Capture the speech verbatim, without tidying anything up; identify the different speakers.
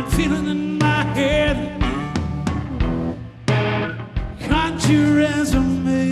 Speaker 1: and feeling in my head. Can't you resume?